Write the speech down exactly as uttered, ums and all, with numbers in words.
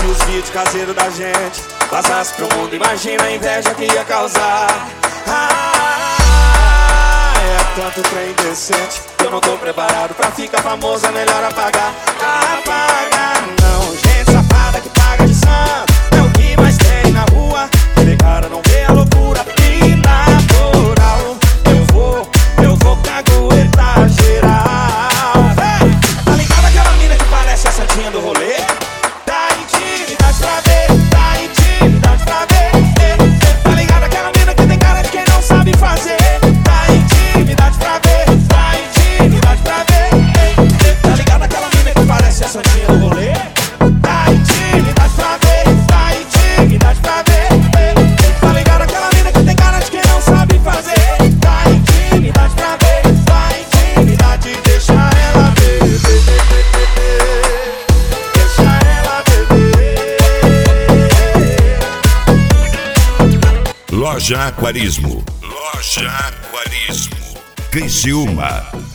Se os vídeos caseiros da gente vazasse pro mundo, imagina a inveja que ia causar. Ah, é tanto trem decente, eu não tô preparado pra ficar famoso, é melhor apagar. Apagar não, gente safada que paga de santo, é o que mais tem na rua. Aquele cara não vê a loucura e na moral eu vou, eu vou caguetar geral. Hey! Tá ligado aquela mina que parece a santinha do rolê? Dá intimidade pra ver, dá intimidade pra ver. Hey, hey. Tá ligado aquela mina que tem cara de quem não sabe fazer? Dá intimidade pra ver, dá intimidade pra ver. Hey, hey. Tá ligado aquela mina que parece a santinha do rolê? Dá intimidade pra ver, dá intimidade pra ver. Hey, hey. Tá ligado aquela mina que tem cara de quem não sabe fazer? Dá intimidade pra ver, dá intimidade, deixa ela ver. Deixa ela beber. Loja Aquarismo. Loja Aquarismo. Criciúma.